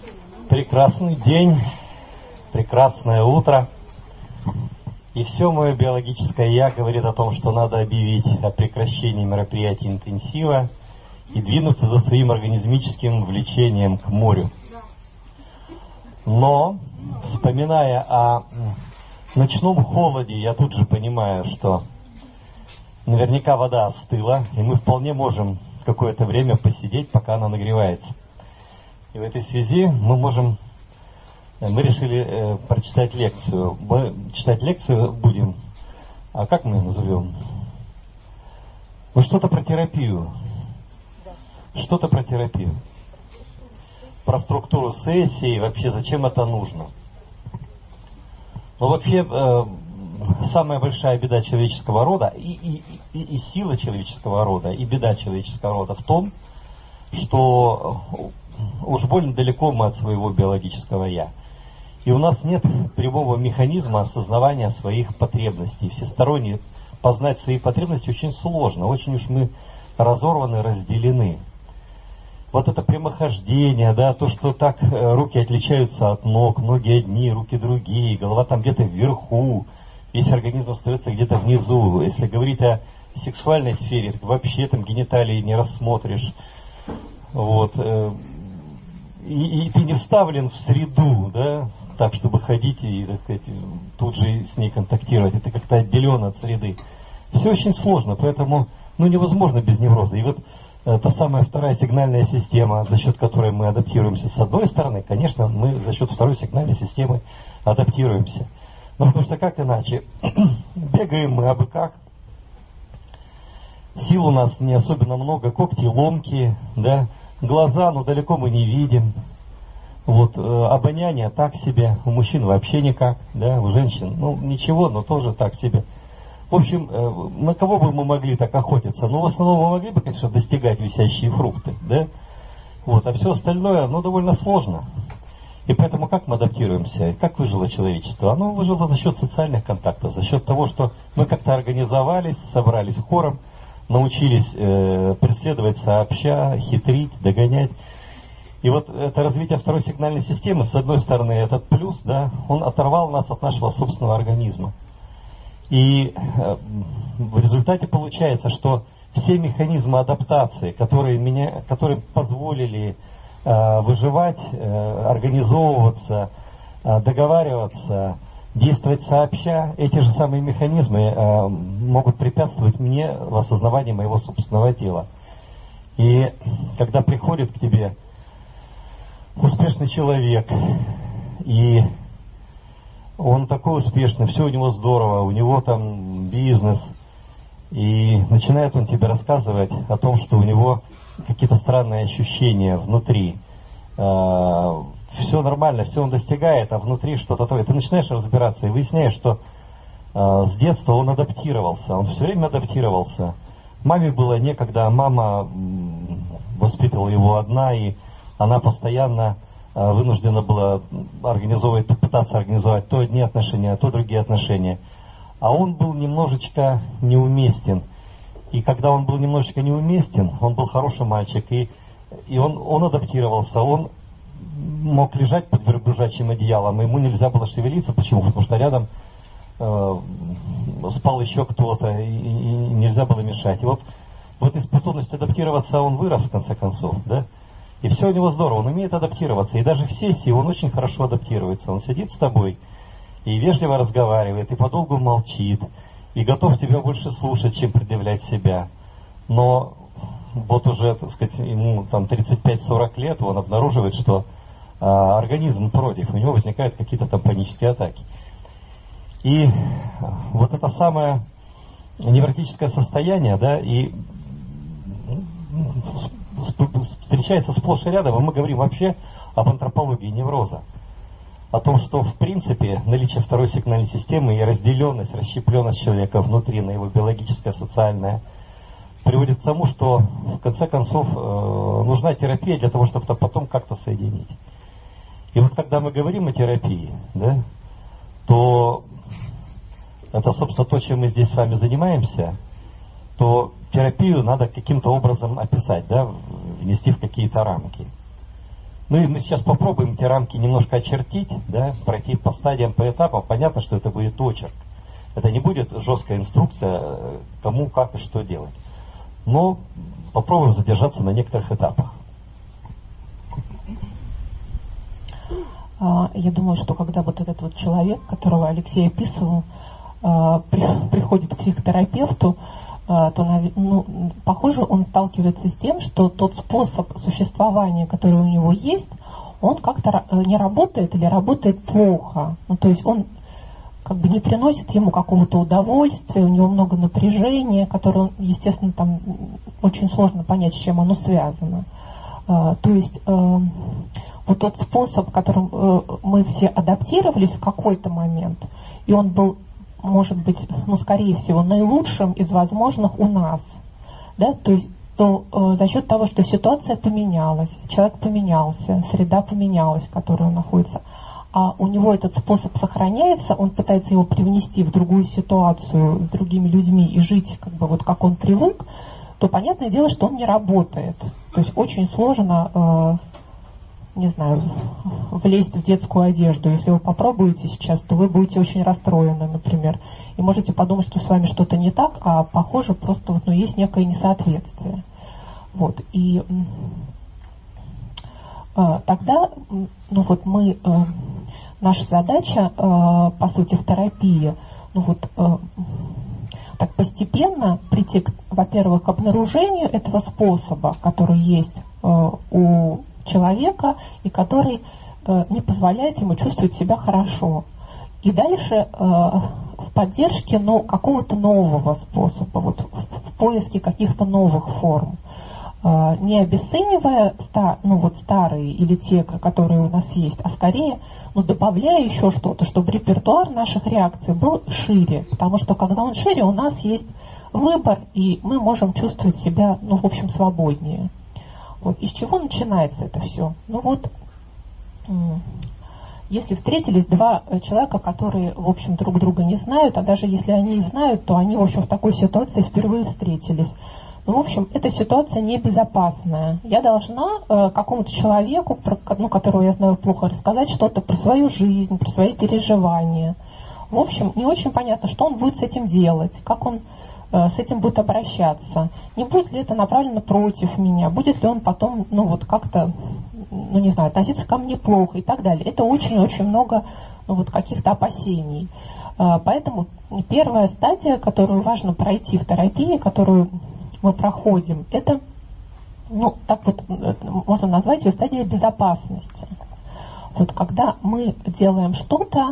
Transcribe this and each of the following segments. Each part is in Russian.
Прекрасный день, прекрасное утро. И все мое биологическое «я» говорит о том, что надо объявить о прекращении мероприятий интенсива и двинуться за своим организмическим влечением к морю. Но, вспоминая о ночном холоде, я тут же понимаю, что наверняка вода остыла, и мы вполне можем какое-то время посидеть, пока она нагревается. И в этой связи мы решили прочитать лекцию. Мы читать лекцию будем, а как мы ее назовем? Ну, что-то про терапию. Что-то про терапию. Про структуру сессии, вообще зачем это нужно. Ну, вообще, самая большая беда человеческого рода, и сила человеческого рода, и беда человеческого рода в том, что уж больно далеко мы от своего биологического «я». И у нас нет прямого механизма осознавания своих потребностей. Всесторонне познать свои потребности очень сложно. Очень уж мы разорваны, разделены. Вот это прямохождение, да, то, что так руки отличаются от ног, ноги одни, руки другие, голова там где-то вверху, весь организм остается где-то внизу. Если говорить о сексуальной сфере, так вообще там гениталии не рассмотришь. Вот. И ты не вставлен в среду, да, так, чтобы ходить и, так сказать, тут же с ней контактировать. Это как-то отделен от среды. Все очень сложно, поэтому невозможно без невроза. И вот та самая вторая сигнальная система, за счет которой мы адаптируемся с одной стороны, конечно, мы за счет второй сигнальной системы адаптируемся. Но потому что как иначе? Бегаем мы абы как. Сил у нас не особенно много, когти ломкие, да, глаза, далеко мы не видим. Вот, обоняние так себе, у мужчин вообще никак, да, у женщин, ничего, но тоже так себе. В общем, на кого бы мы могли так охотиться? В основном мы могли бы, конечно, достигать висящие фрукты, да, вот, а все остальное, довольно сложно. И поэтому как мы адаптируемся, как выжило человечество? Оно выжило за счет социальных контактов, за счет того, что мы как-то организовались, собрались хором, научились преследовать сообща, хитрить, догонять. И вот это развитие второй сигнальной системы, с одной стороны, этот плюс, да, он оторвал нас от нашего собственного организма. И в результате получается, что все механизмы адаптации, которые позволили выживать, организовываться, договариваться, действовать сообща, эти же самые механизмы могут препятствовать мне в осознавании моего собственного тела. И когда приходит к тебе успешный человек, и он такой успешный, все у него здорово, у него там бизнес, и начинает он тебе рассказывать о том, что у него какие-то странные ощущения внутри. Все нормально, все он достигает, а внутри что-то такое. Ты начинаешь разбираться и выясняешь, что с детства он адаптировался, он все время адаптировался. Маме было некогда, мама воспитывала его одна, и она постоянно вынуждена была пытаться организовать то одни отношения, то другие отношения. А он был немножечко неуместен. И когда он был немножечко неуместен, он был хороший мальчик, и он адаптировался, он мог лежать под верблюжачьим одеялом, и ему нельзя было шевелиться. Почему? Потому что рядом спал еще кто-то, и нельзя было мешать. И вот в этой способности адаптироваться он вырос, в конце концов, да? И все у него здорово, он умеет адаптироваться. И даже в сессии он очень хорошо адаптируется. Он сидит с тобой и вежливо разговаривает, и подолгу молчит, и готов тебя больше слушать, чем предъявлять себя. Но вот уже, так сказать, ему там 35-40 лет, он обнаруживает, что организм против, у него возникают какие-то там панические атаки. И вот это самое невротическое состояние, да, и встречается сплошь и рядом, и мы говорим вообще об антропологии невроза. О том, что в принципе наличие второй сигнальной системы и разделенность, расщепленность человека внутри на его биологическое, социальное, приводит к тому, что в конце концов нужна терапия для того, чтобы это потом как-то соединить. И вот когда мы говорим о терапии, да, то это, собственно, то, чем мы здесь с вами занимаемся, то терапию надо каким-то образом описать, да, внести в какие-то рамки. Ну и мы сейчас попробуем эти рамки немножко очертить, да, пройти по стадиям, по этапам. Понятно, что это будет очерк. Это не будет жесткая инструкция, кому, как и что делать. Но попробуем задержаться на некоторых этапах. Я думаю, что когда вот этот вот человек, которого Алексей описывал, приходит к психотерапевту, то, похоже, он сталкивается с тем, что тот способ существования, который у него есть, он как-то не работает или работает плохо. Ну, то есть он как бы не приносит ему какого-то удовольствия, у него много напряжения, которое, естественно, там очень сложно понять, с чем оно связано. То есть вот тот способ, которым мы все адаптировались в какой-то момент, и он был, может быть, скорее всего, наилучшим из возможных у нас, да, то есть за счет того, что ситуация поменялась, человек поменялся, среда поменялась, в которой он находится, а у него этот способ сохраняется, он пытается его привнести в другую ситуацию с другими людьми и жить как бы вот как он привык, то понятное дело, что он не работает. То есть очень сложно, не знаю, влезть в детскую одежду. Если вы попробуете сейчас, то вы будете очень расстроены, например. И можете подумать, что с вами что-то не так, а похоже просто вот, есть некое несоответствие. Вот. И тогда, наша задача, по сути, в терапии, так постепенно прийти, во-первых, к обнаружению этого способа, который есть у человека и который не позволяет ему чувствовать себя хорошо. И дальше в поддержке какого-то нового способа, вот в поиске каких-то новых форм. Не обесценивая старые или те, которые у нас есть, а скорее добавляя еще что-то, чтобы репертуар наших реакций был шире. Потому что когда он шире, у нас есть выбор, и мы можем чувствовать себя, в общем, свободнее. Вот. Из чего начинается это все? Если встретились два человека, которые, в общем, друг друга не знают, а даже если они и знают, то они, в общем, в такой ситуации впервые встретились. В общем, эта ситуация небезопасная. Я должна какому-то человеку, которого я знаю плохо, рассказать что-то про свою жизнь, про свои переживания. В общем, не очень понятно, что он будет с этим делать, как он с этим будет обращаться. Не будет ли это направлено против меня, будет ли он потом, как-то, не знаю, относиться ко мне плохо и так далее. Это очень-очень много, каких-то опасений. Поэтому первая стадия, которую важно пройти в терапии, которую мы проходим, это, можно назвать ее стадия безопасности. Вот когда мы делаем что-то,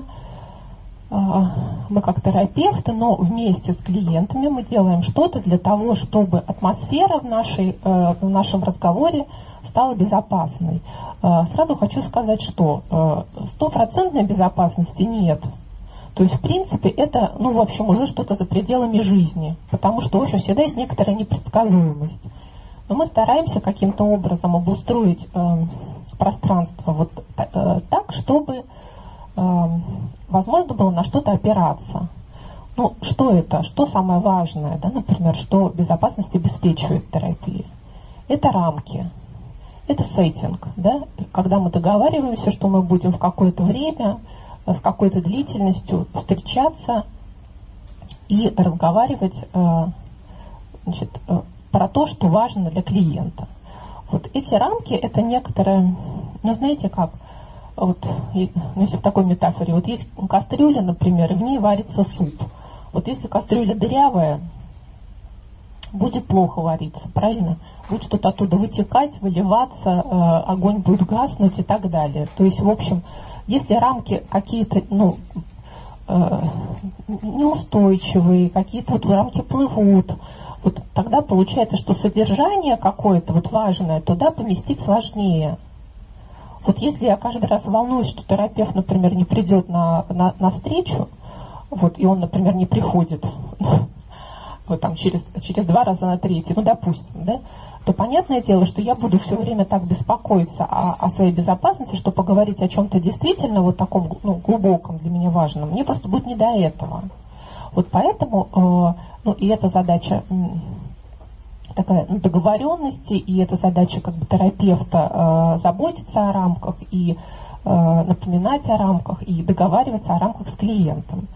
мы как терапевты, но вместе с клиентами мы делаем что-то для того, чтобы атмосфера в нашем разговоре стала безопасной. Сразу хочу сказать, что стопроцентной безопасности нет. То есть, в принципе, это, в общем, уже что-то за пределами жизни, потому что, в общем, всегда есть некоторая непредсказуемость. Но мы стараемся каким-то образом обустроить пространство так, чтобы возможно было на что-то опираться. Что это? Что самое важное? Да, например, что безопасность обеспечивает терапия? Это рамки. Это сеттинг. Да? Когда мы договариваемся, что мы будем в какое-то время с какой-то длительностью встречаться и разговаривать про то, что важно для клиента. Вот эти рамки, это некоторые, знаете как, если в такой метафоре, есть кастрюля, например, и в ней варится суп. Вот если кастрюля дырявая, будет плохо вариться, правильно? Будет что-то оттуда вытекать, выливаться, огонь будет гаснуть и так далее. То есть, в общем, если рамки какие-то, неустойчивые, какие-то рамки плывут, тогда получается, что содержание какое-то важное туда поместить сложнее. Если я каждый раз волнуюсь, что терапевт, например, не придет на встречу, и он, например, не приходит через 2 раза на 3, допустим, да, то понятное дело, что я буду все время так беспокоиться о своей безопасности, что поговорить о чем-то действительно таком глубоком для меня важном, мне просто будет не до этого. Поэтому, и эта задача такая договоренность, и это задача как бы терапевта заботиться о рамках и напоминать о рамках и договариваться о рамках с клиентом.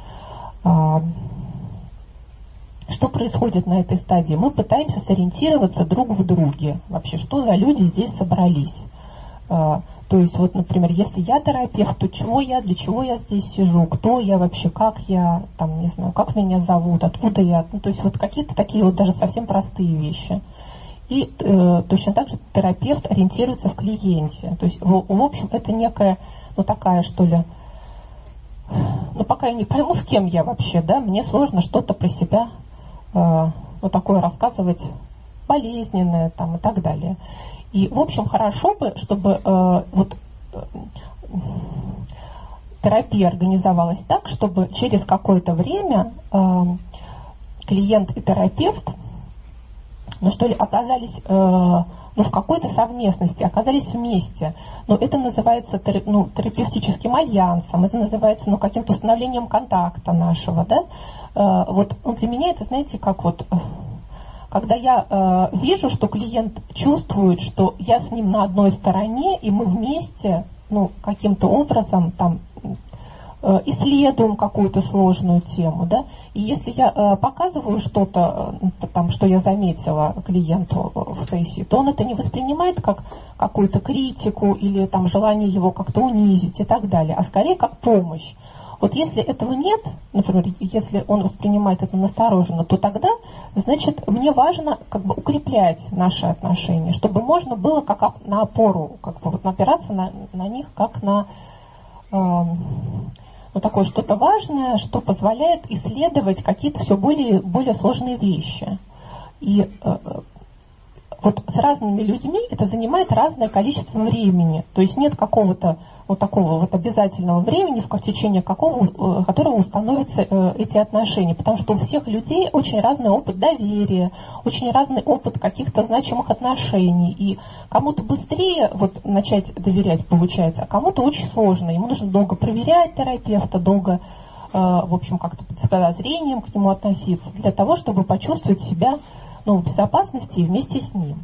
Что происходит на этой стадии? Мы пытаемся сориентироваться друг в друге. Вообще, что за люди здесь собрались? То есть, вот, например, если я терапевт, то чего я, для чего я здесь сижу, кто я вообще, как я, там, не знаю, как меня зовут, откуда я, ну, то есть вот какие-то такие вот даже совсем простые вещи. И точно так же терапевт ориентируется в клиенте. То есть, в общем, это некая, ну, такая, что ли, ну, пока я не пойму, с кем я вообще, да, мне сложно что-то про себя, ну, такое рассказывать болезненное, там, и так далее. И, в общем, хорошо бы, чтобы терапия организовалась так, чтобы через какое-то время клиент и терапевт, ну, что ли, оказались в какой-то совместности, оказались вместе. Но это называется терапевтическим альянсом, это называется каким-то установлением контакта нашего. Да? Вот для меня это, знаете, как вот... Когда я вижу, что клиент чувствует, что я с ним на одной стороне, и мы вместе, ну, каким-то образом там исследуем какую-то сложную тему, да, и если я показываю что-то, там, что я заметила клиенту в сессии, то он это не воспринимает как какую-то критику или там желание его как-то унизить и так далее, а скорее как помощь. Вот если этого нет, например, если он воспринимает это настороженно, то тогда, значит, мне важно как бы укреплять наши отношения, чтобы можно было как на опору, как бы вот опираться на них как на такое что-то важное, что позволяет исследовать какие-то все более сложные вещи. И вот с разными людьми это занимает разное количество времени. То есть нет какого-то вот такого вот обязательного времени, в течение которого установятся эти отношения. Потому что у всех людей очень разный опыт доверия, очень разный опыт каких-то значимых отношений. И кому-то быстрее вот начать доверять получается, а кому-то очень сложно. Ему нужно долго проверять терапевта, долго, в общем, как-то с подозрением к нему относиться, для того, чтобы почувствовать себя в безопасности и вместе с ним.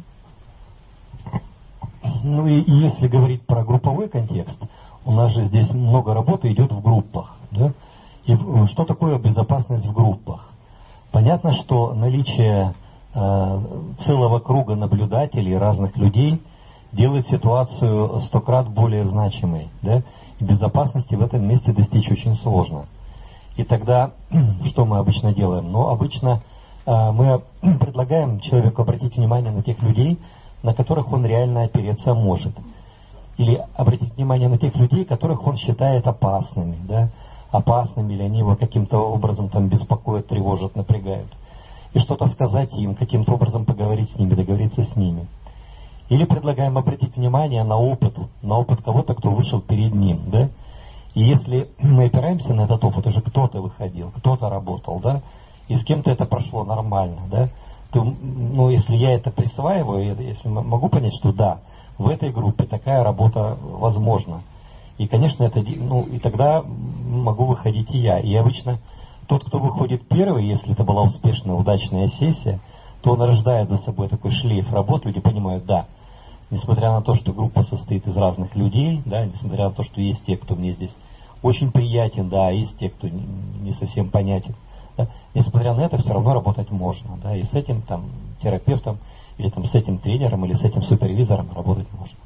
Ну и если говорить про групповой контекст, у нас же здесь много работы идет в группах. Да? И что такое безопасность в группах? Понятно, что наличие целого круга наблюдателей, разных людей, делает ситуацию 100 крат более значимой. Да? И безопасности в этом месте достичь очень сложно. И тогда что мы обычно делаем? Ну, обычно мы предлагаем человеку обратить внимание на тех людей, на которых он реально опереться может. Или обратить внимание на тех людей, которых он считает опасными. Да? Опасными, или они его каким-то образом там беспокоят, тревожат, напрягают. И что-то сказать им, каким-то образом поговорить с ними, договориться с ними. Или предлагаем обратить внимание на опыт кого-то, кто вышел перед ним. Да? И если мы опираемся на этот опыт, уже кто-то выходил, кто-то работал, да, и с кем-то это прошло нормально, да, то, ну, если я это присваиваю, если могу понять, что да, в этой группе такая работа возможна. И, конечно, это, ну, и тогда могу выходить и я. И обычно тот, кто выходит первый, если это была успешная, удачная сессия, то он рождает за собой такой шлейф работ, люди понимают, да, несмотря на то, что группа состоит из разных людей, да, несмотря на то, что есть те, кто мне здесь очень приятен, да, есть те, кто не совсем понятен. Да? Несмотря на это, все равно работать можно. Да? И с этим там, терапевтом, или там, с этим тренером, или с этим супервизором работать можно.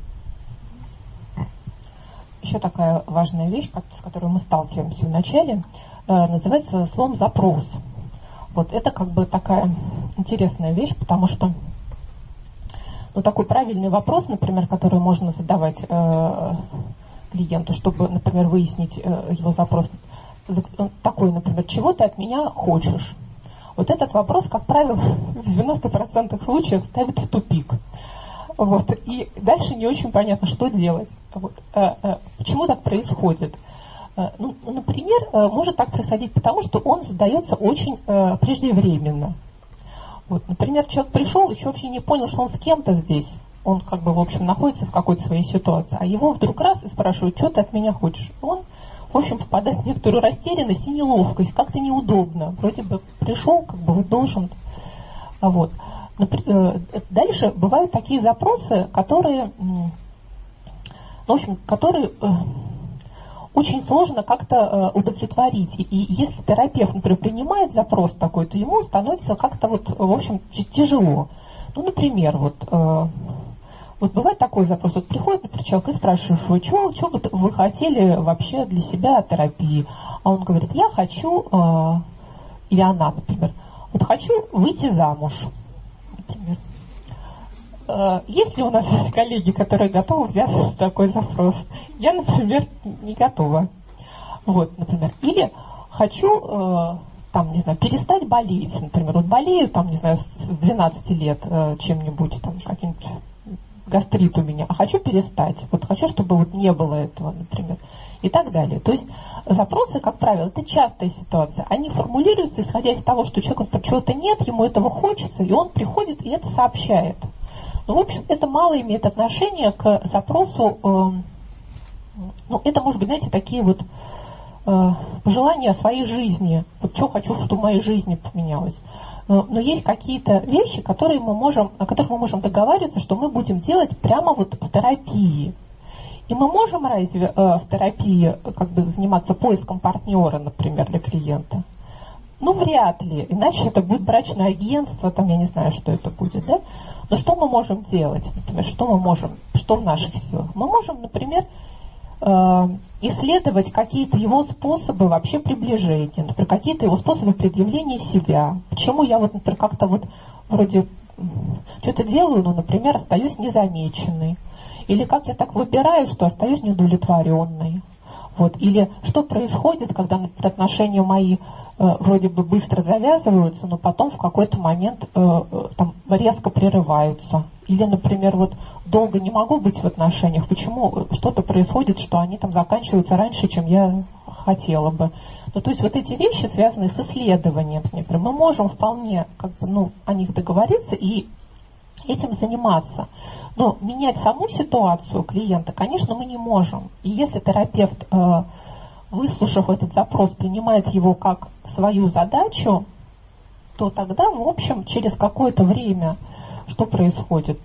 Еще такая важная вещь, с которой мы сталкиваемся в начале, называется словом «запрос». Вот это как бы такая интересная вещь, потому что такой правильный вопрос, например, который можно задавать клиенту, чтобы, например, выяснить его запрос, такой, например, чего ты от меня хочешь? Вот этот вопрос, как правило, в 90% случаев ставит в тупик. Вот. И дальше не очень понятно, что делать. Вот. Почему так происходит? Например, может так происходить потому, что он задается очень преждевременно. Вот. Например, человек пришел, еще вообще не понял, что он с кем-то здесь. Он как бы, в общем, находится в какой-то своей ситуации. А его вдруг раз и спрашивают, что ты от меня хочешь? Он, в общем, попадает в некоторую растерянность и неловкость, как-то неудобно. Вроде бы пришел, как бы должен. Вот. Дальше бывают такие запросы, которые, в общем, которые очень сложно как-то удовлетворить. И если терапевт, например, принимает запрос такой, то ему становится как-то вот, в общем, тяжело. Ну, например, вот бывает такой запрос. Вот приходит, например, человек и спрашиваешь его, что бы вы хотели вообще для себя от терапии? А он говорит, я хочу, или она, например, вот хочу выйти замуж, например. Есть ли у нас коллеги, которые готовы взять такой запрос? Я, например, не готова. Вот, например. Или хочу, там, не знаю, перестать болеть. Например, вот болею, там, не знаю, с 12 лет чем-нибудь, там, каким-то гастрит у меня, а хочу перестать. Вот хочу, чтобы вот не было этого, например. И так далее. То есть запросы, как правило, это частая ситуация. Они формулируются, исходя из того, что человеку чего-то нет, ему этого хочется, и он приходит и это сообщает. Ну, в общем, это мало имеет отношение к запросу, ну, это, может быть, знаете, такие вот пожелания о своей жизни. Вот что хочу, чтобы в моей жизни поменялось. Но есть какие-то вещи, о которых мы можем договариваться, что мы будем делать прямо вот в терапии. И мы можем разве в терапии как бы заниматься поиском партнера, например, для клиента? Ну, вряд ли. Иначе это будет брачное агентство, там, я не знаю, что это будет, да? Но что мы можем делать, например, что в наших силах? Мы можем, например, исследовать какие-то его способы вообще приближения, например, какие-то его способы предъявления себя. Почему я вот, например, как-то вот вроде что-то делаю, но, например, остаюсь незамеченной. Или как я так выбираю, что остаюсь неудовлетворенной. Вот. Или что происходит, когда, например, отношения мои вроде бы быстро завязываются, но потом в какой-то момент там, резко прерываются. Или, например, вот долго не могу быть в отношениях, почему что-то происходит, что они там заканчиваются раньше, чем я хотела бы. Ну, то есть вот эти вещи, связанные с исследованием, например, мы можем вполне как бы, ну, о них договориться и этим заниматься. Но менять саму ситуацию клиента, конечно, мы не можем. И если терапевт, выслушав этот запрос, принимает его как свою задачу, то тогда, в общем, через какое-то время что происходит?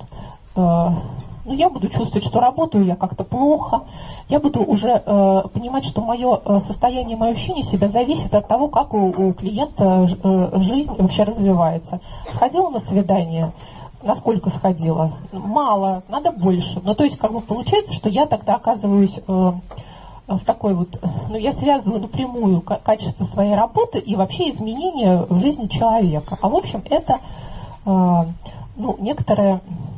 Ну, я буду чувствовать, что работаю я как-то плохо, я буду уже понимать, что мое состояние, мое ощущение себя зависит от того, как у клиента жизнь вообще развивается. Сходила на свидание, насколько сходила? Мало, надо больше. Ну, то есть, как бы получается, что я тогда оказываюсь в такой вот, ну, я связываю напрямую качество своей работы и вообще изменения в жизни человека. А в общем, это, ну, некоторое,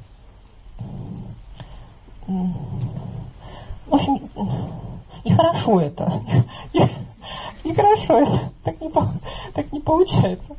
в общем, нехорошо это. Нехорошо это. Так не получается.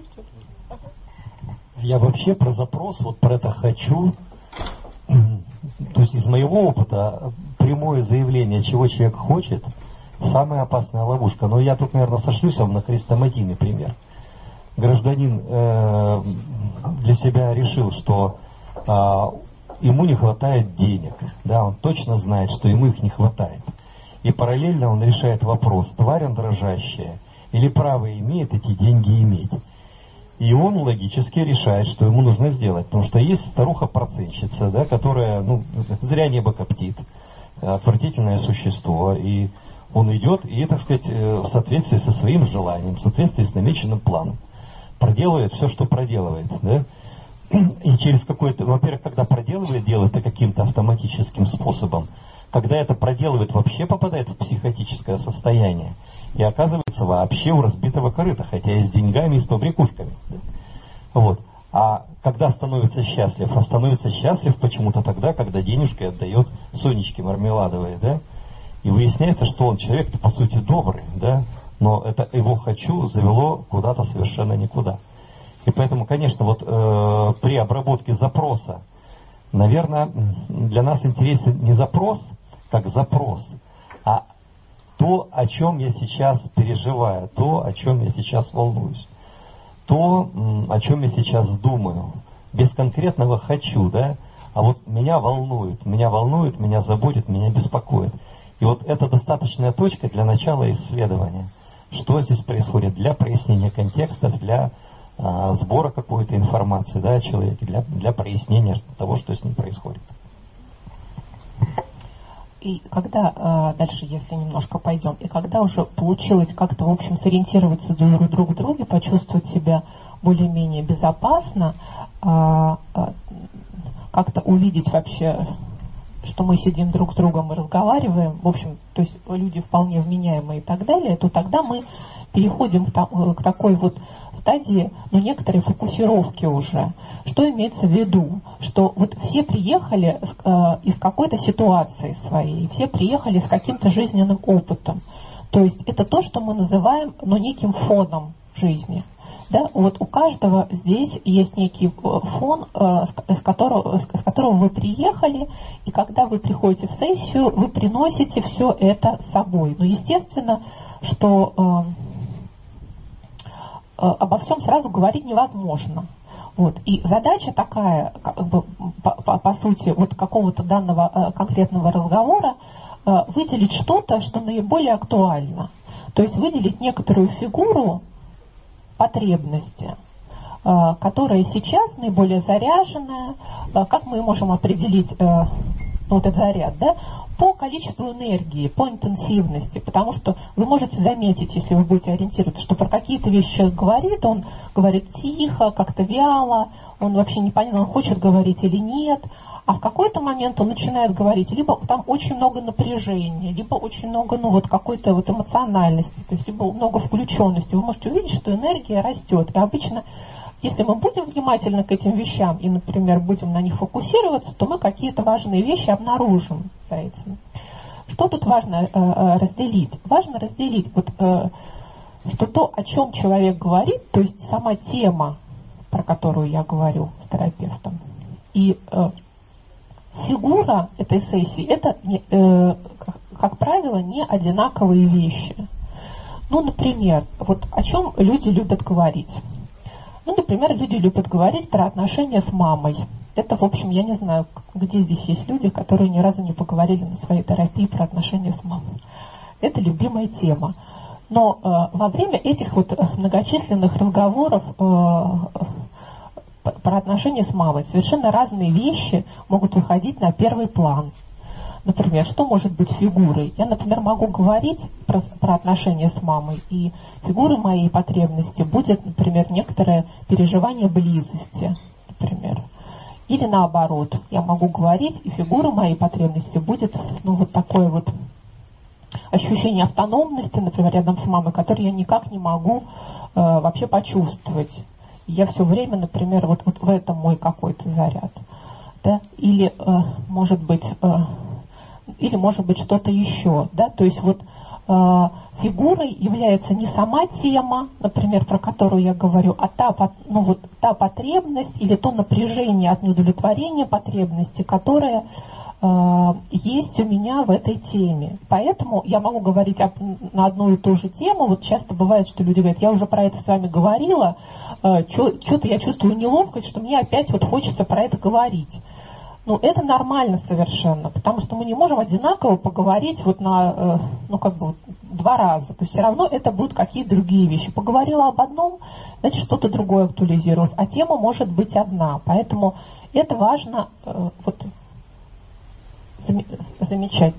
Я вообще про запрос, вот про это хочу, то есть из моего опыта прямое заявление, чего человек хочет, самая опасная ловушка. Но я тут, наверное, сошлюсь вам на хрестоматийный пример. Гражданин для себя решил, что ему не хватает денег. Да, он точно знает, что ему их не хватает. И параллельно он решает вопрос, тварь он дрожащая или право имеет эти деньги иметь. И он логически решает, что ему нужно сделать. Потому что есть старуха-процентщица, да, которая, ну, зря небо коптит, отвратительное существо. И он идет, и, так сказать, в соответствии со своим желанием, в соответствии с намеченным планом, проделывает все, что проделывает. Да? И через какой-то, во-первых, когда проделывает, делает это каким-то автоматическим способом, когда это проделывает, вообще попадает в психотическое состояние и оказывается вообще у разбитого корыта, хотя и с деньгами, и с побрякушками. Вот. А когда становится счастлив? А становится счастлив почему-то тогда, когда денежкой отдает Сонечке Мармеладовой, да? И выясняется, что он человек-то по сути добрый, да? Но это его «хочу» завело куда-то совершенно никуда. И поэтому, конечно, вот при обработке запроса, наверное, для нас интересен не запрос, как запрос, а то, о чем я сейчас переживаю, то, о чем я сейчас волнуюсь, то, о чем я сейчас думаю, без конкретного «хочу», да, а вот меня волнует, меня заботит, меня беспокоит. И вот это достаточная точка для начала исследования. Что здесь происходит для прояснения контекстов, для сбора какой-то информации, да, о человеке, для прояснения того, что с ним происходит. И когда, дальше, если немножко пойдем, и когда уже получилось как-то, в общем, сориентироваться друг в друге, почувствовать себя более-менее безопасно, как-то увидеть вообще, что мы сидим друг с другом и разговариваем, в общем, то есть люди вполне вменяемые и так далее, то тогда мы переходим к такой вот стадии, некоторой фокусировки уже. Что имеется в виду? Что вот все приехали из какой-то ситуации своей, все приехали с каким-то жизненным опытом. То есть это то, что мы называем, неким фоном жизни. Да? Вот у каждого здесь есть некий фон, с которого вы приехали, и когда вы приходите в сессию, вы приносите все это с собой. Но естественно, что обо всем сразу говорить невозможно. Вот. И задача такая, по сути, вот какого-то данного конкретного разговора, выделить что-то, что наиболее актуально. То есть выделить некоторую фигуру потребности, которая сейчас наиболее заряженная. Как мы можем определить этот заряд, да? По количеству энергии, по интенсивности, потому что вы можете заметить, если вы будете ориентироваться, что про какие-то вещи человек говорит, он говорит тихо, как-то вяло, он вообще непонятно, он хочет говорить или нет, а в какой-то момент он начинает говорить, либо там очень много напряжения, либо очень много какой-то эмоциональности, то есть либо много включенности. Вы можете увидеть, что энергия растет, и обычно, если мы будем внимательны к этим вещам и, например, будем на них фокусироваться, то мы какие-то важные вещи обнаружим за этим. Что тут важно разделить? Важно разделить, что то, о чем человек говорит, то есть сама тема, про которую я говорю с терапевтом, и фигура этой сессии, это, как правило, не одинаковые вещи. Например, о чем люди любят говорить. Например, люди любят говорить про отношения с мамой. Это, в общем, я не знаю, где здесь есть люди, которые ни разу не поговорили на своей терапии про отношения с мамой. Это любимая тема. Но во время этих многочисленных разговоров про отношения с мамой совершенно разные вещи могут выходить на первый план. Например, что может быть фигурой? Я, например, могу говорить про отношения с мамой, и фигурой моей потребности будет, например, некоторое переживание близости, например. Или наоборот, я могу говорить, и фигурой моей потребности будет такое ощущение автономности, например, рядом с мамой, которое я никак не могу вообще почувствовать. Я все время, например, в этом мой какой-то заряд. Да? Или, может быть, что-то еще. Да? То есть фигурой является не сама тема, например, про которую я говорю, а та потребность или то напряжение от неудовлетворения потребности, которое есть у меня в этой теме. Поэтому я могу говорить на одну и ту же тему. Часто бывает, что люди говорят, я уже про это с вами говорила, что-то я чувствую неловкость, что мне опять хочется про это говорить. Это нормально совершенно, потому что мы не можем одинаково поговорить на два раза. То есть все равно это будут какие-то другие вещи. Поговорила об одном, значит что-то другое актуализировалось, а тема может быть одна. Поэтому это важно замечать.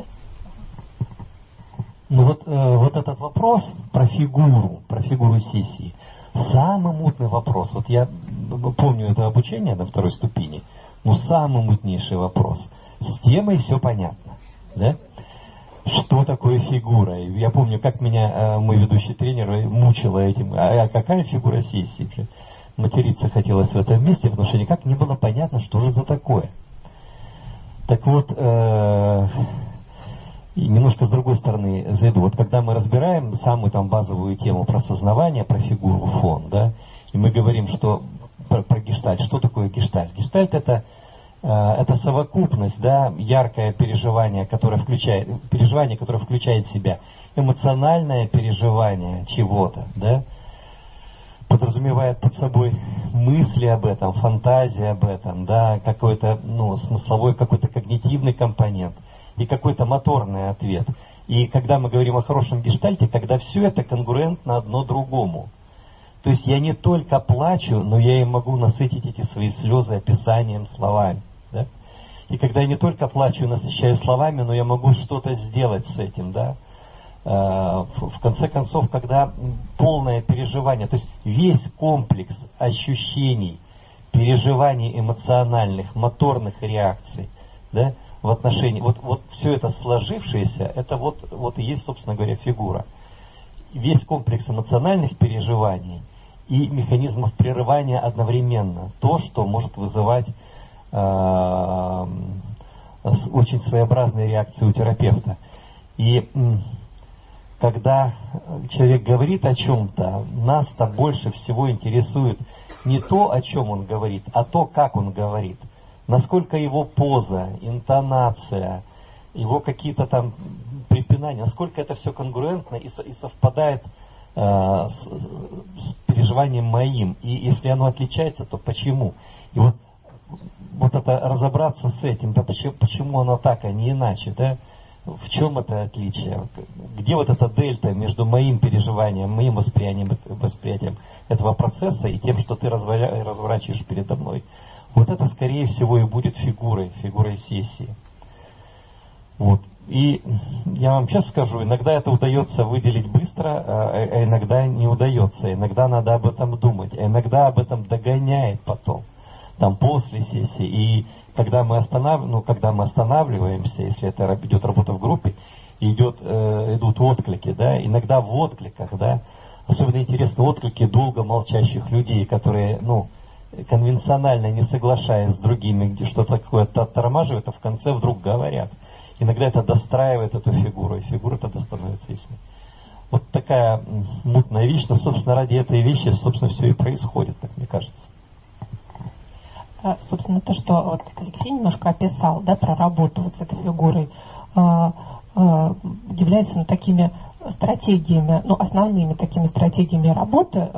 Этот вопрос про фигуру сессии, самый мутный вопрос. Я помню это обучение на второй ступени. Самый мутнейший вопрос. С темой все понятно. Да? Что такое фигура? Я помню, как меня мой ведущий тренер мучила этим. А какая фигура сессии? Материться хотелось в этом месте, потому что никак не было понятно, что же за такое. Так немножко с другой стороны зайду. Когда мы разбираем самую базовую тему про сознавание, про фигуру, фон, да, и мы говорим, что про гештальт. Что такое гештальт? Гештальт это совокупность, да, яркое переживание, которое включает в себя эмоциональное переживание чего-то, да, подразумевает под собой мысли об этом, фантазии об этом, да, какой-то смысловой, какой-то когнитивный компонент и какой-то моторный ответ. И когда мы говорим о хорошем гештальте, когда все это конгруентно одно другому. То есть я не только плачу, но я и могу насытить эти свои слезы описанием, словами. Да? И когда я не только плачу и насыщаю словами, но я могу что-то сделать с этим. Да? В конце концов, когда полное переживание, то есть весь комплекс ощущений, переживаний эмоциональных, моторных реакций, да, в отношении, вот все это сложившееся, это вот и есть, собственно говоря, фигура. Весь комплекс эмоциональных переживаний и механизмов прерывания одновременно. То, что может вызывать очень своеобразные реакции у терапевта. И когда человек говорит о чем-то, нас-то больше всего интересует не то, о чем он говорит, а то, как он говорит. Насколько его поза, интонация, его какие-то там препинания, насколько это все конгруентно и совпадает с переживанием моим. И если оно отличается, то почему? И вот это разобраться с этим, да, почему оно так, а не иначе, да? В чем это отличие? Где вот эта дельта между моим переживанием, моим восприятием этого процесса и тем, что ты разворачиваешь передо мной? Вот это, скорее всего, и будет фигурой сессии. Вот. И я вам сейчас скажу, иногда это удается выделить быстро, а иногда не удается. Иногда надо об этом думать, а иногда об этом догоняет потом, там после сессии. И когда мы останавливаемся, если это идет работа в группе, идут отклики, да, иногда в откликах, да, особенно интересны отклики долго молчащих людей, которые, конвенционально не соглашаясь с другими, где что-то такое-то оттормаживают, а в конце вдруг говорят. Иногда это достраивает эту фигуру, и фигура тогда становится ясной. Вот такая мутная вещь, но, собственно, ради этой вещи, собственно, все и происходит, как мне кажется. Собственно, то, что вот Алексей немножко описал, да, про работу вот с этой фигурой, является такими стратегиями, основными такими стратегиями работы,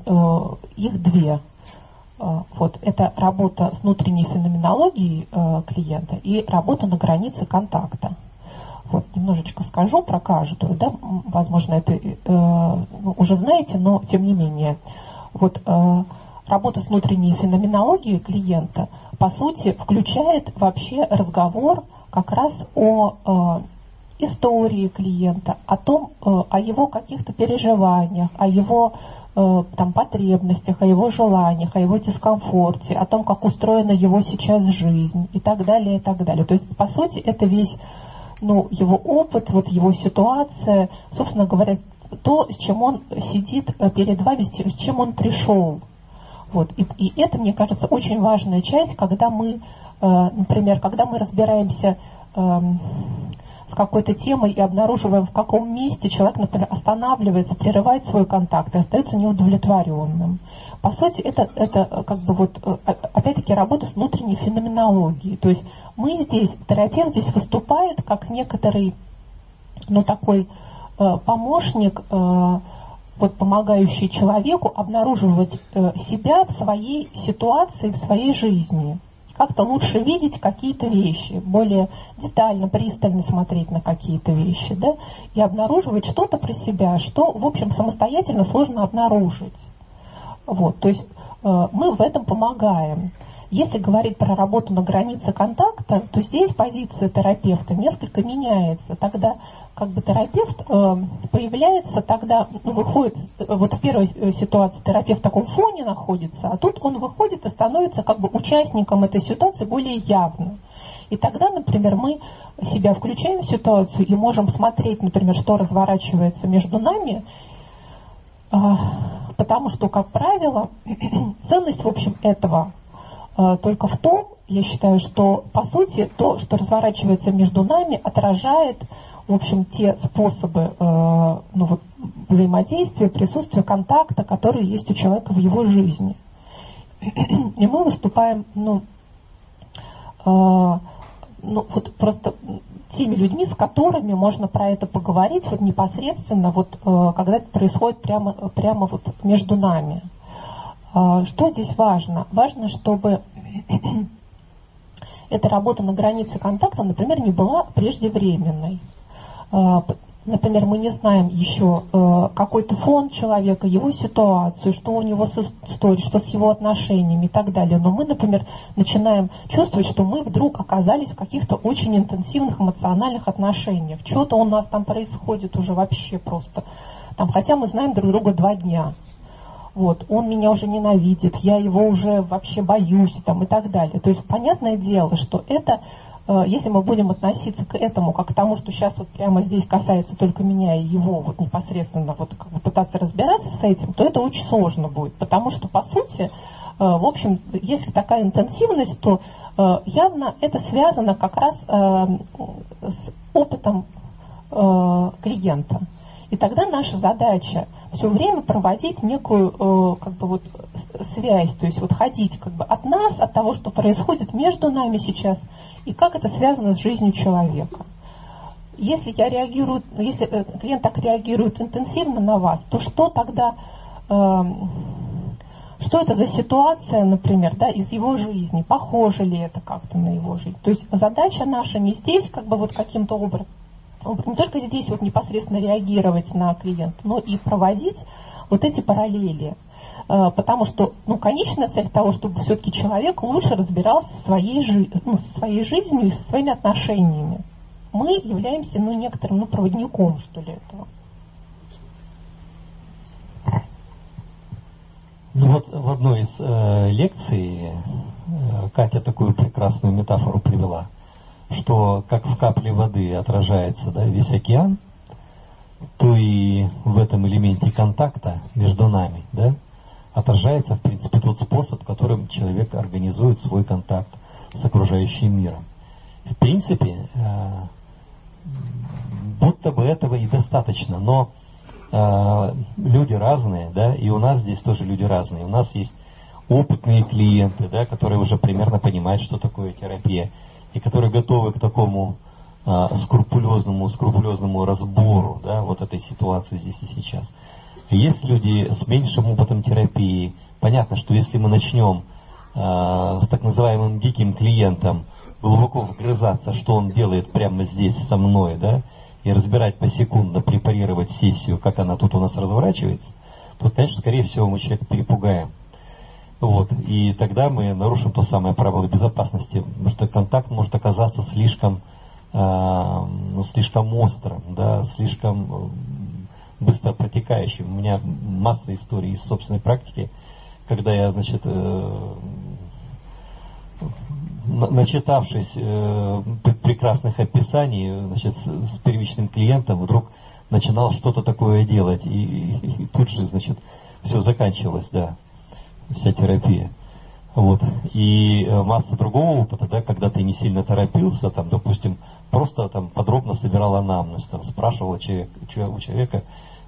их две. Вот, это работа с внутренней феноменологией клиента и работа на границе контакта. Вот, немножечко скажу про каждую, да, возможно, это уже знаете, но тем не менее. Вот, работа с внутренней феноменологией клиента, по сути, включает вообще разговор как раз о истории клиента, о его каких-то переживаниях, о его потребностях, о его желаниях, о его дискомфорте, о том, как устроена его сейчас жизнь и так далее, и так далее. То есть, по сути, это весь его опыт, его ситуация, собственно говоря, то, с чем он сидит перед вами, с чем он пришел. Вот. И это, мне кажется, очень важная часть, когда мы, например, когда мы разбираемся с какой-то темой и обнаруживаем, в каком месте человек, например, останавливается, прерывает свой контакт и остается неудовлетворенным. По сути, это опять-таки работа с внутренней феноменологией. То есть мы здесь, терапевт здесь выступает как некоторый, такой помощник, помогающий человеку обнаруживать себя в своей ситуации, в своей жизни. Как-то лучше видеть какие-то вещи, более детально, пристально смотреть на какие-то вещи, да, и обнаруживать что-то про себя, что, в общем, самостоятельно сложно обнаружить. Вот, то есть мы в этом помогаем. Если говорить про работу на границе контакта, то здесь позиция терапевта несколько меняется. Тогда терапевт появляется, тогда выходит, в первой ситуации терапевт в таком фоне находится, а тут он выходит и становится участником этой ситуации более явно. И тогда, например, мы себя включаем в ситуацию и можем смотреть, например, что разворачивается между нами, потому что, как правило, ценность, в общем, этого только в том, я считаю, что, по сути, то, что разворачивается между нами, отражает, в общем, те способы взаимодействия, присутствия, контакта, которые есть у человека в его жизни. И мы выступаем, просто теми людьми, с которыми можно про это поговорить непосредственно, когда это происходит прямо между нами. Что здесь важно? Важно, чтобы эта работа на границе контакта, например, не была преждевременной. например, мы не знаем еще какой-то фон человека, его ситуацию, что у него с историей, что с его отношениями и так далее. Но мы, например, начинаем чувствовать, что мы вдруг оказались в каких-то очень интенсивных эмоциональных отношениях. Что-то у нас там происходит уже вообще просто. Там, хотя мы знаем друг друга 2 дня. Вот, он меня уже ненавидит, я его уже вообще боюсь там, и так далее. То есть понятное дело, что это, если мы будем относиться к этому как к тому, что сейчас вот прямо здесь касается только меня и его, вот непосредственно вот как бы пытаться разбираться с этим, то это очень сложно будет. Потому что, по сути, в общем, если такая интенсивность, то явно это связано как раз с опытом клиента. И тогда наша задача все время проводить некую как бы вот связь, то есть вот ходить как бы от нас, от того, что происходит между нами сейчас, и как это связано с жизнью человека. Если если клиент так реагирует интенсивно на вас, то что тогда, что это за ситуация, например, да, из его жизни, похоже ли это как-то на его жизнь. То есть задача наша не здесь как бы вот каким-то образом, не только здесь вот непосредственно реагировать на клиента, но и проводить вот эти параллели. Потому что, конечная цель того, чтобы все-таки человек лучше разбирался со своей жизнью и со своими отношениями. Мы являемся, некоторым, проводником, что ли, этого. Вот в одной из лекций Катя такую прекрасную метафору привела, что как в капле воды отражается, да, весь океан, то и в этом элементе контакта между нами, да, отражается, в принципе, тот способ, которым человек организует свой контакт с окружающим миром. В принципе, будто бы этого и достаточно, но люди разные, да, и у нас здесь тоже люди разные. У нас есть опытные клиенты, да, которые уже примерно понимают, что такое терапия, и которые готовы к такому скрупулезному разбору, да, вот этой ситуации здесь и сейчас. Есть люди с меньшим опытом терапии. Понятно, что если мы начнем с так называемым диким клиентом глубоко вгрызаться, что он делает прямо здесь со мной, да, и разбирать посекундно, препарировать сессию, как она тут у нас разворачивается, то, конечно, скорее всего, мы человека перепугаем. Вот. И тогда мы нарушим то самое правило безопасности, потому что контакт может оказаться слишком острым, да, слишком быстро протекающим. У меня масса историй из собственной практики, когда я, начитавшись прекрасных описаний, с первичным клиентом, вдруг начинал что-то такое делать, и тут же, все заканчивалось, да, вся терапия. Вот. И масса другого опыта, да, когда ты не сильно торопился, там, допустим, просто там подробно собирал анамнез, там, спрашивал у человека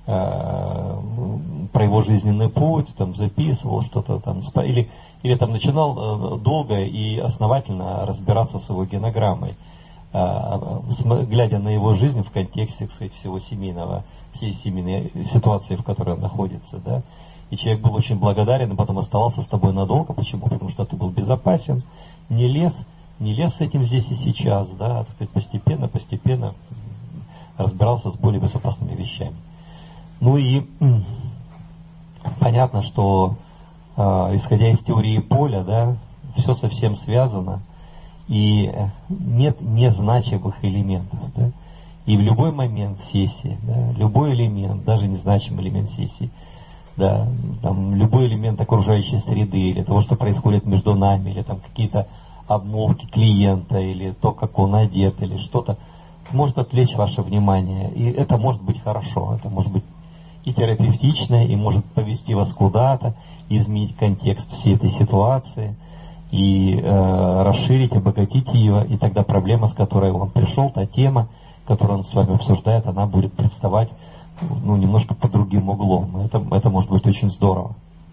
про его жизненный путь, там, записывал что-то там, или там начинал долго и основательно разбираться с его генограммой, глядя на его жизнь в контексте, кстати, всей семейной ситуации, в которой он находится, да. И человек был очень благодарен, и потом оставался с тобой надолго. Почему? Потому что ты был безопасен, не лез с этим здесь и сейчас, да, так сказать, постепенно разбирался с более безопасными вещами. Ну и понятно, что исходя из теории поля, да, все совсем связано, и нет незначимых элементов, да. И в любой момент сессии, да, любой элемент, даже незначимый элемент сессии, да, там, любой элемент окружающей среды, или того, что происходит между нами, или там какие-то обмолвки клиента, или то, как он одет, или что-то, может отвлечь ваше внимание. И это может быть хорошо, это может быть и терапевтично, и может повести вас куда-то, изменить контекст всей этой ситуации, и расширить, обогатить ее, и тогда проблема, с которой он пришел, та тема, которую он с вами обсуждает, она будет представать немножко под другим углом. Это может быть очень здорово.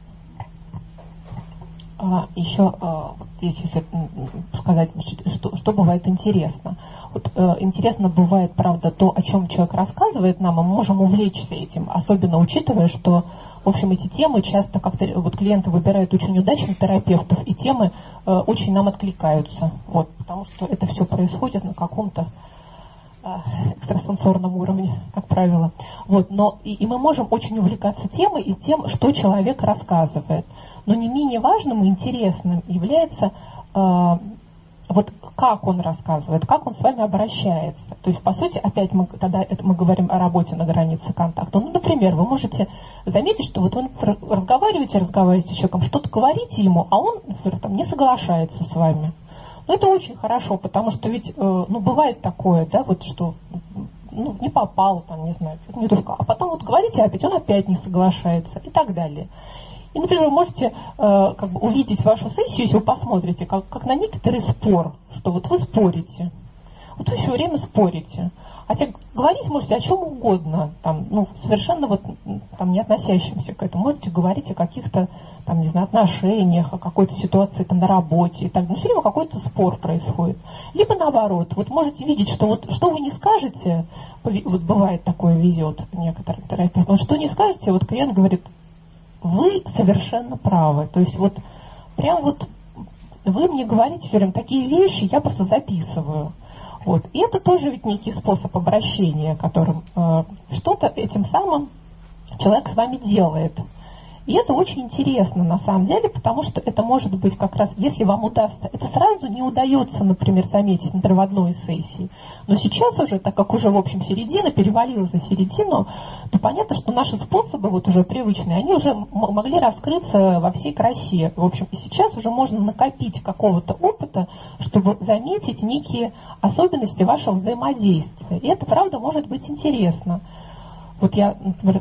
Еще здесь, если сказать, что бывает интересно. Вот, интересно бывает, правда, то, о чем человек рассказывает нам, и мы можем увлечься этим, особенно учитывая, что, в общем, эти темы часто как-то вот клиенты выбирают очень удачных терапевтов, и темы очень нам откликаются, вот, потому что это все происходит на каком-то экстрасенсорном уровне, как правило. Вот, но и мы можем очень увлекаться темой и тем, что человек рассказывает. Но не менее важным и интересным является вот как он рассказывает, как он с вами обращается. То есть, по сути, опять тогда мы говорим о работе на границе контакта. Ну, например, вы можете заметить, что вот вы разговариваете с человеком, что-то говорите ему, а он, например, там, не соглашается с вами. Ну, это очень хорошо, потому что ведь, бывает такое, да, вот что, не попал, там, не знаю, не только, а потом вот говорите опять, он опять не соглашается и так далее. И, например, вы можете увидеть вашу сессию, если вы посмотрите, как на некоторый спор, что вот вы спорите. Вот вы все время спорите. Хотя говорить можете о чем угодно, там, совершенно вот, там, не относящимся к этому. Можете говорить о каких-то, там, не знаю, отношениях, о какой-то ситуации там, на работе и так далее. Все время какой-то спор происходит. Либо наоборот, вот можете видеть, что вот что вы не скажете, вот бывает такое, везет некоторым терапевтам, что не скажете, вот клиент говорит, вы совершенно правы. То есть вот прям вот вы мне говорите все время такие вещи, я просто записываю. Вот. И это тоже ведь некий способ обращения, которым что-то этим самым человек с вами делает. И это очень интересно на самом деле, потому что это может быть как раз, если вам удастся, это сразу не удается, например, заметить, например, в одной из сессий. Но сейчас уже, так как уже, в общем, середина, перевалила за середину, то понятно, что наши способы, вот уже привычные, они уже могли раскрыться во всей красе. В общем, и сейчас уже можно накопить какого-то опыта, чтобы заметить некие особенности вашего взаимодействия. И это, правда, может быть интересно. Вот я, например,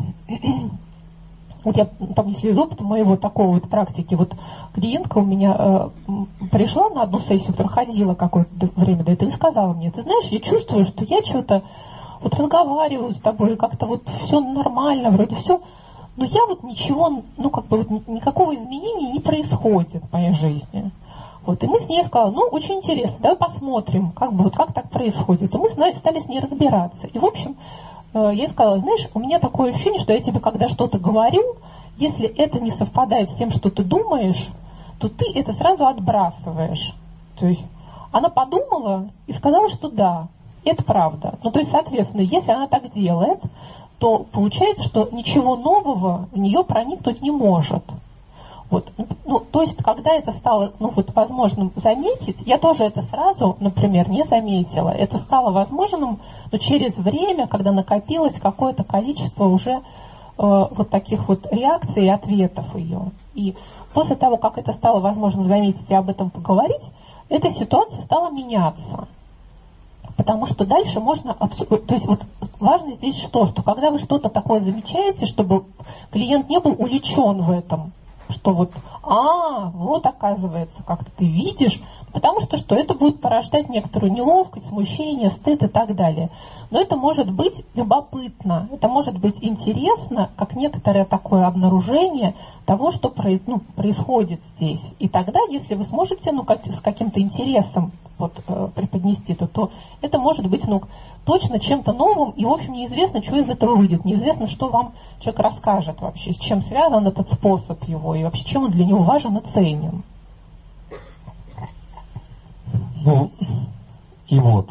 там, если из опыта моего такого вот практики, вот клиентка у меня пришла на одну сессию, проходила какое-то время до этого и сказала мне, ты знаешь, я чувствую, что я что-то вот разговариваю с тобой, как-то вот все нормально, вроде все, но я вот ничего, никакого изменения не происходит в моей жизни. Вот, и мы с ней сказали, очень интересно, давай посмотрим, как так происходит. И мы стали с ней разбираться. И, в общем, я ей сказала, знаешь, у меня такое ощущение, что я тебе когда что-то говорю, если это не совпадает с тем, что ты думаешь, то ты это сразу отбрасываешь. То есть она подумала и сказала, что да, это правда. То есть, соответственно, если она так делает, то получается, что ничего нового в нее проникнуть не может. Вот. То есть, когда это стало возможным заметить, я тоже это сразу, например, не заметила. Это стало возможным, но через время, когда накопилось какое-то количество уже вот таких вот реакций и ответов ее. И после того, как это стало возможным заметить и об этом поговорить, эта ситуация стала меняться. Потому что дальше можно... То есть вот важно здесь что когда вы что-то такое замечаете, чтобы клиент не был увлечен в этом, что вот оказывается, как ты видишь, потому что это будет порождать некоторую неловкость, смущение, стыд и так далее. Но это может быть любопытно, это может быть интересно, как некоторое такое обнаружение того, что происходит здесь. И тогда, если вы сможете с каким-то интересом преподнести это, то это может быть точно чем-то новым, и, в общем, неизвестно, что из этого выйдет, неизвестно, что вам человек расскажет вообще, с чем связан этот способ его, и вообще, чем он для него важен и ценен. И вот,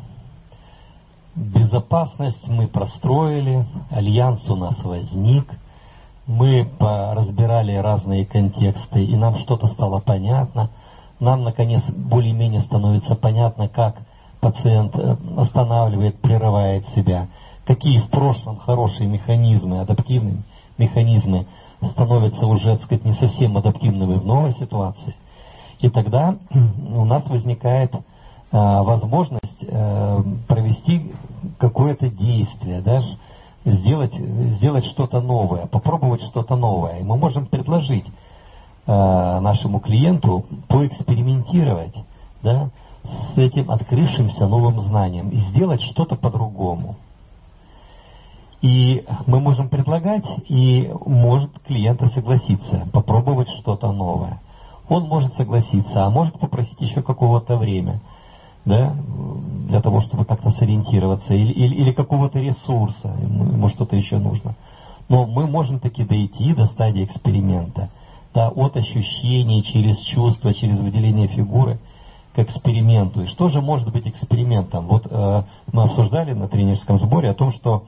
безопасность мы простроили, альянс у нас возник, мы разбирали разные контексты, и нам что-то стало понятно, нам, наконец, более-менее становится понятно, как пациент останавливает, прерывает себя, какие в прошлом хорошие механизмы, адаптивные механизмы становятся уже, так сказать, не совсем адаптивными в новой ситуации. И тогда у нас возникает возможность провести какое-то действие, даже сделать что-то новое, попробовать что-то новое. И мы можем предложить нашему клиенту поэкспериментировать, да, с этим открывшимся новым знанием и сделать что-то по-другому. И мы можем предлагать, и может клиент согласиться, попробовать что-то новое. Он может согласиться, а может попросить еще какого-то времени, да, для того, чтобы как-то сориентироваться, или какого-то ресурса, ему что-то еще нужно. Но мы можем таки дойти до стадии эксперимента, да, от ощущений, через чувства, через выделение фигуры, к эксперименту. И что же может быть экспериментом? Вот мы обсуждали на тренерском сборе о том, что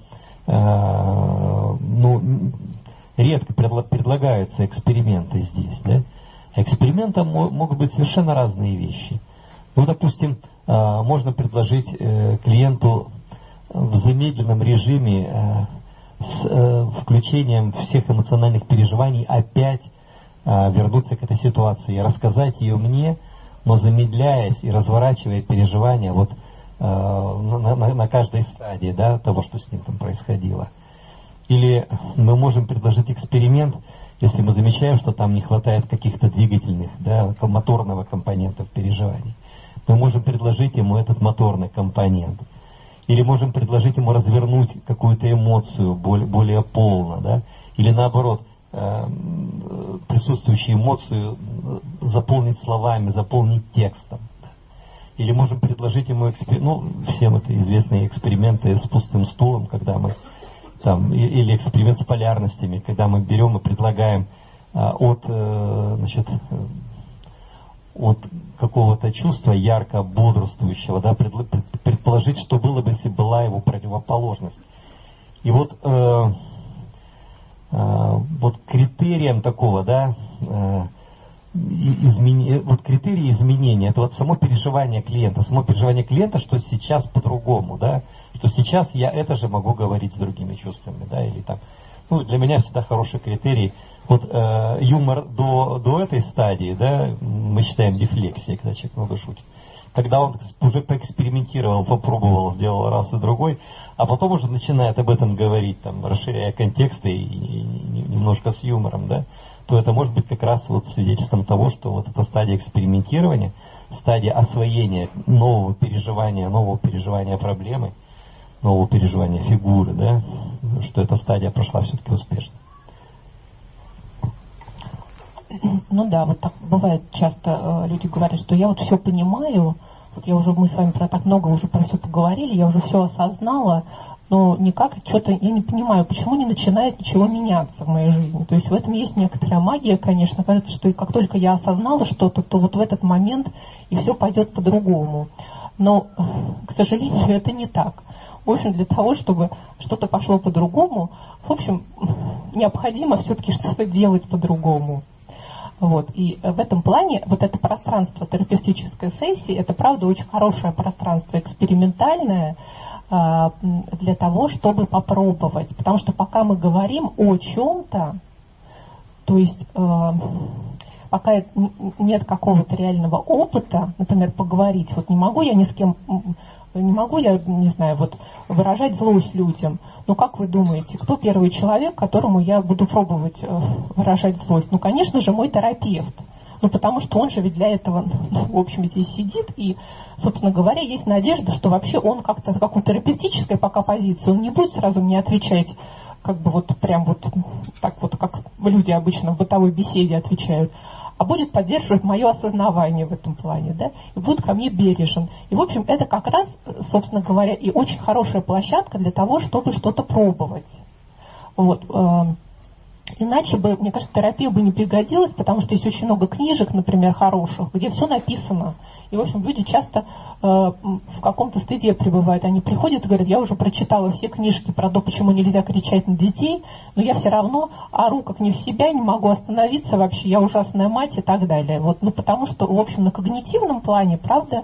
редко предлагаются эксперименты здесь. Да? Экспериментом могут быть совершенно разные вещи. Ну, допустим, можно предложить клиенту в замедленном режиме с включением всех эмоциональных переживаний опять вернуться к этой ситуации, рассказать ее мне, но замедляясь и разворачивая переживания вот на каждой стадии, да, того, что с ним там происходило. Или мы можем предложить эксперимент, если мы замечаем, что там не хватает каких-то двигательных, да, моторного компонента переживаний. Мы можем предложить ему этот моторный компонент. Или можем предложить ему развернуть какую-то эмоцию более полно, да? Или наоборот, присутствующую эмоцию заполнить словами, заполнить текстом. Или можем предложить ему всем это известные эксперименты с пустым стулом, когда мы там, или эксперимент с полярностями, когда мы берем и предлагаем от какого-то чувства ярко бодрствующего, да, предположить, что было бы, если была его противоположность. И вот критерием такого, да, критерий изменения, это вот само переживание клиента, что сейчас по-другому, да, что сейчас я это же могу говорить с другими чувствами, да, или там. Для меня всегда хороший критерий. Вот юмор до этой стадии, да, мы считаем дефлексией, когда человек много шутит. Когда он уже поэкспериментировал, попробовал, сделал раз и другой, а потом уже начинает об этом говорить, там, расширяя контексты и немножко с юмором, да, то это может быть как раз вот свидетельством того, что вот эта стадия экспериментирования, стадия освоения нового переживания проблемы, нового переживания фигуры, да, что эта стадия прошла все-таки успешно. Ну да, вот так бывает часто, люди говорят, что я вот все понимаю, вот мы с вами про так много уже про все поговорили, я уже все осознала, но никак что-то я не понимаю, почему не начинает ничего меняться в моей жизни. То есть в этом есть некоторая магия, конечно. Кажется, что как только я осознала что-то, то вот в этот момент и все пойдет по-другому. Но, к сожалению, это не так. В общем, для того, чтобы что-то пошло по-другому, в общем, необходимо все-таки что-то делать по-другому. Вот. И в этом плане вот это пространство терапевтической сессии, это правда очень хорошее пространство экспериментальное для того, чтобы попробовать. Потому что пока мы говорим о чем-то, то есть пока нет какого-то реального опыта, например, поговорить, вот не могу я выражать злость людям. Ну, как вы думаете, кто первый человек, которому я буду пробовать выражать злость? Ну, конечно же, мой терапевт. Ну, потому что он же ведь для этого, в общем, здесь сидит, и, собственно говоря, есть надежда, что вообще он как-то, как у терапевтической пока позиции, он не будет сразу мне отвечать, как бы вот прям вот так вот, как люди обычно в бытовой беседе отвечают, а будет поддерживать мое осознавание в этом плане, да, и будет ко мне бережен. И, в общем, это как раз, собственно говоря, и очень хорошая площадка для того, чтобы что-то пробовать. Вот. Иначе бы, мне кажется, терапия бы не пригодилась, потому что есть очень много книжек, например, хороших, где все написано. И, в общем, люди часто в каком-то стыде пребывают. Они приходят и говорят, я уже прочитала все книжки про то, почему нельзя кричать на детей, но я все равно ору как не в себя, не могу остановиться вообще, я ужасная мать и так далее. Вот, ну, потому что, в общем, на когнитивном плане, правда,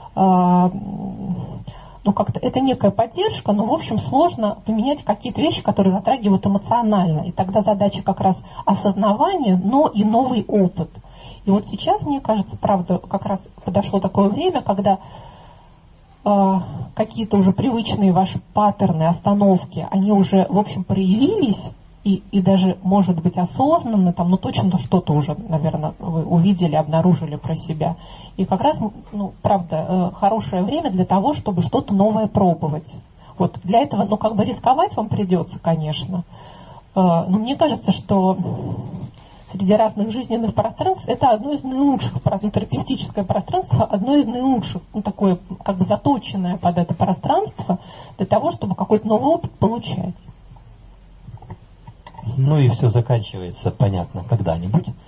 как-то это некая поддержка, но, в общем, сложно поменять какие-то вещи, которые затрагивают эмоционально. И тогда задача как раз осознавания, но и новый опыт. И вот сейчас, мне кажется, правда, как раз подошло такое время, когда какие-то уже привычные ваши паттерны, остановки, они уже, в общем, проявились, и даже, может быть, осознанно, там, ну, точно что-то уже, наверное, вы увидели, обнаружили про себя. И как раз, ну, правда, хорошее время для того, чтобы что-то новое пробовать. Вот для этого, ну, как бы рисковать вам придется, конечно. Но мне кажется, что среди разных жизненных пространств это одно из наилучших, терапевтическое пространство, одно из наилучших, ну, такое, как бы заточенное под это пространство, для того, чтобы какой-то новый опыт получать. Ну и все заканчивается, понятно, когда-нибудь.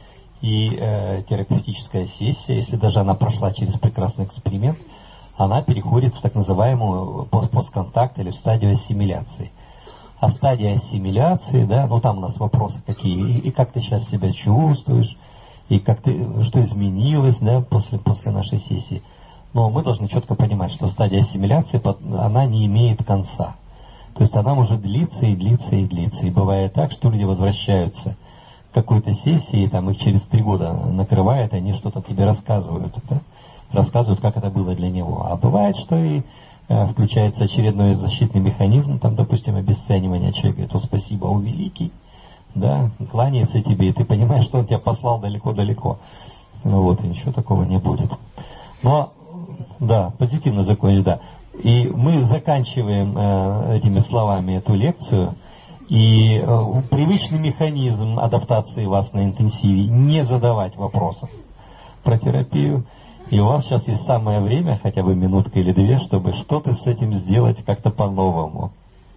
И терапевтическая сессия, если даже она прошла через прекрасный эксперимент, она переходит в так называемую постконтакт или в стадию ассимиляции. А в стадии ассимиляции, да, ну там у нас вопросы какие, и как ты сейчас себя чувствуешь, и как ты, что изменилось, да, после нашей сессии. Но мы должны четко понимать, что стадия ассимиляции, она не имеет конца. То есть она может длиться и длиться и длиться. И бывает так, что люди возвращаются к какой-то сессии, там их через 3 года накрывает, они что-то тебе рассказывают, да? Рассказывают, как это было для него. А бывает, что и включается очередной защитный механизм, там, допустим, обесценивание человека, говорит: «О, спасибо, о, великий», да, кланяется тебе, и ты понимаешь, что он тебя послал далеко-далеко. Ну вот, и ничего такого не будет. Но, да, позитивно закончить, да. И мы заканчиваем этими словами эту лекцию, и привычный механизм адаптации вас на интенсиве — не задавать вопросов про терапию. И у вас сейчас есть самое время, хотя бы минутка или 2, чтобы что-то с этим сделать как-то по-новому.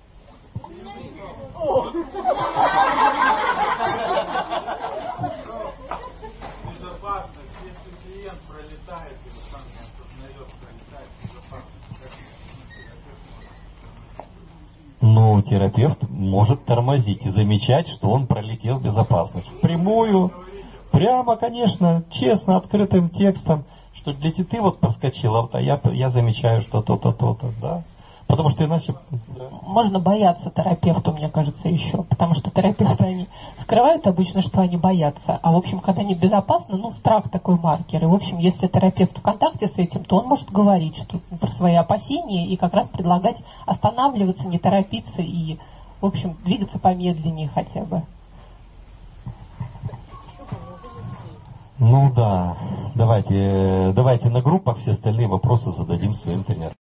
Безопасность, если клиент пролетает, или сам не осознает, пролетает, безопасность, Ну, терапевт может тормозить и замечать, что он пролетел безопасность. Впрямую, прямо, конечно, честно, открытым текстом, что для ты вот проскочила, а я замечаю, что то-то, то-то, да. Потому что иначе... Можно бояться терапевту, мне кажется, еще. Потому что терапевты, они скрывают обычно, что они боятся. А, в общем, когда они безопасны, ну, страх такой маркер. И, в общем, если терапевт в контакте с этим, то он может говорить что, про свои опасения и как раз предлагать останавливаться, не торопиться и, в общем, двигаться помедленнее хотя бы. Ну да, давайте на группах все остальные вопросы зададим своим тренерам.